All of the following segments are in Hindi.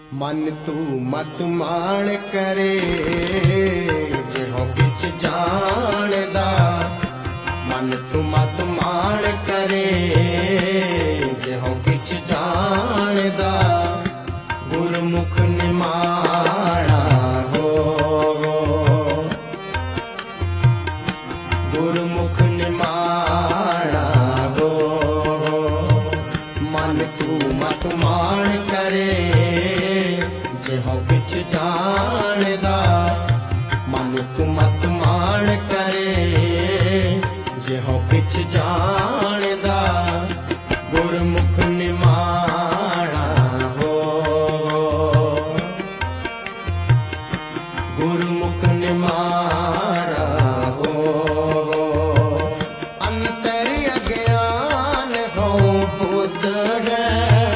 मन तू मत मान करे जो किछ जानदा। मन तू मत मान करे जो किछ जानदा। गुरमुख निमाणा हो, गुरमुख निमाणा हो। मन तू मत मान करे जो किछ जानदा। मन तू मत मान करे जो किछ जानदा। गुरमुख निमाणा हो, गुरमुख निमाणा हो। अंतर अज्ञान हो बुद्ध है,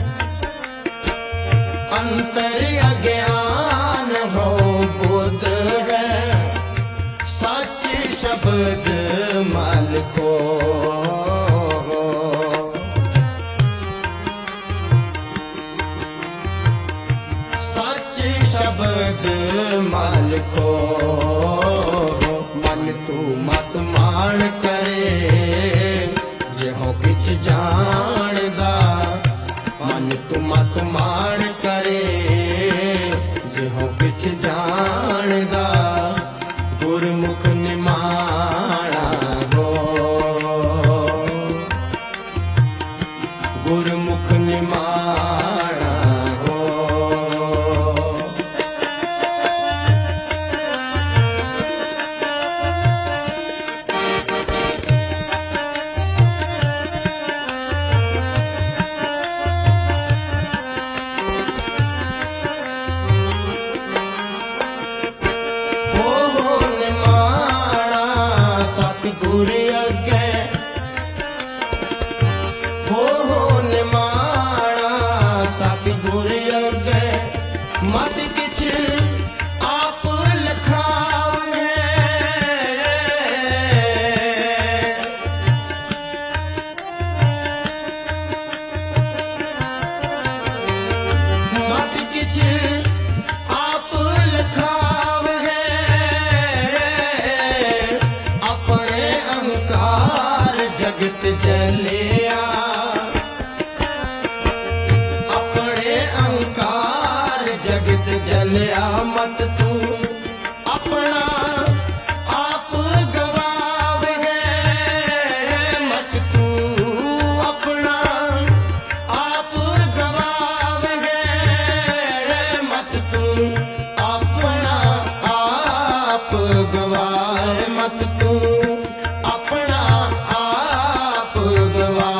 अंतर अज्ञान हो बुद्ध है। सच शब्द मल को, सच शब्द मल को। मन तू मत मान करे जो किछ जानदा। मन तू मत मान करे जो किछ जानदा। गुरमुख निमाणा हो, गुरमुख निमाणा हो। सतगुर अगे हो निमाणा। सतगुर अगे मत किछ आप लखावे। मत किछ आप लखावे। अपने अहंकार जगत जलिया। अपने अहंकार जगत जलिया। मत तू अपना आप गवावे। मत तू अपना आप गवावे। मत तू अपना आप गवावे। मत तू अपना आप गवा।